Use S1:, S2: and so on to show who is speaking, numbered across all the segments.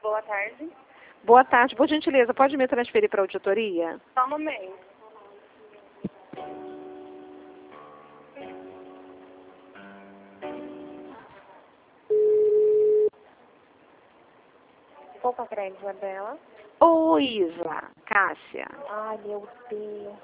S1: Boa tarde.
S2: Boa tarde. Por gentileza, pode me transferir para a auditoria?
S1: Só um momento. Poupa crédito, Isabela.
S2: Oi, Isa. Cássia.
S1: Ai, meu Deus.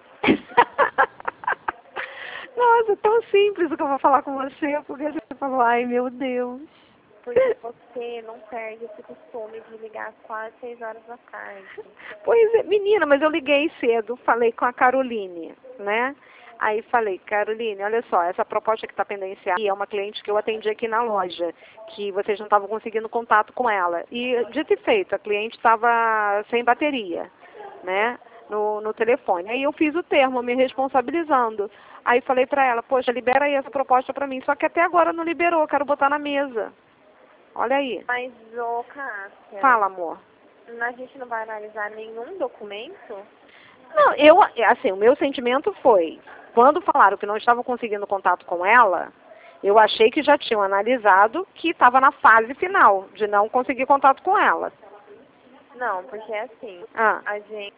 S2: Nossa, tão simples o que eu vou falar com você, porque você falou, ai, meu Deus.
S1: Porque você não perde esse costume de ligar às quase 6 horas da tarde.
S2: Pois é, menina, mas eu liguei cedo, falei com a Caroline, né? Aí falei, Caroline, olha só, essa proposta que está pendente aí é uma cliente que eu atendi aqui na loja, que vocês não estavam conseguindo contato com ela. E, dito e feito, a cliente estava sem bateria, né? No telefone. Aí eu fiz o termo, me responsabilizando. Aí falei para ela, poxa, libera aí essa proposta para mim. Só que até agora não liberou, quero botar na mesa. Olha aí.
S1: Mas, ô, Cássia,
S2: Fala, amor.
S1: a gente não vai analisar nenhum documento?
S2: Não, assim, o meu sentimento foi, quando falaram que não estavam conseguindo contato com ela, eu achei que já tinham analisado que estava na fase final, de não conseguir contato com ela.
S1: Não, porque é assim,
S2: Ah,
S1: a gente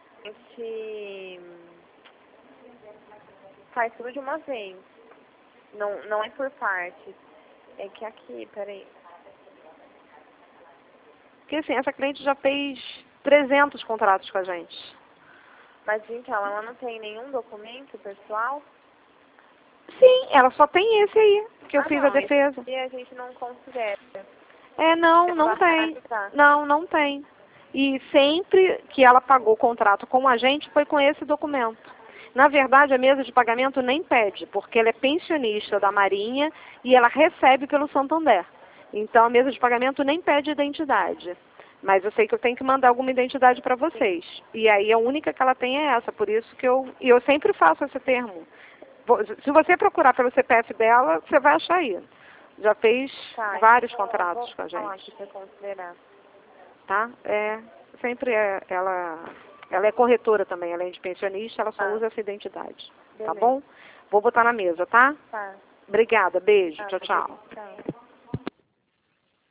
S1: faz tudo de uma vez. Não é por partes. É que aqui, peraí.
S2: porque assim, essa cliente já fez 300 contratos com a gente.
S1: Mas então, ela não tem nenhum documento pessoal?
S2: Sim, ela só tem esse aí, que eu fiz
S1: não,
S2: a defesa.
S1: esse a gente não considera.
S2: Não tem. Não tem. E sempre que ela pagou o contrato com a gente, foi com esse documento. Na verdade, a mesa de pagamento nem pede, porque ela é pensionista da Marinha e ela recebe pelo Santander. Então, a mesa de pagamento nem pede identidade. Mas eu sei que eu tenho que mandar alguma identidade para vocês. E aí, a única que ela tem é essa. Por isso que eu sempre faço esse termo. Se você procurar pelo CPF dela, você vai achar aí. Já fez vários contratos com a gente.
S1: Aqui para considerar.
S2: Tá? Sempre ela é corretora também, além de pensionista, ela só usa essa identidade.
S1: Beleza.
S2: Tá bom? Vou botar na mesa, tá?
S1: Tá.
S2: Obrigada, beijo, tchau, tchau.
S1: Tchau.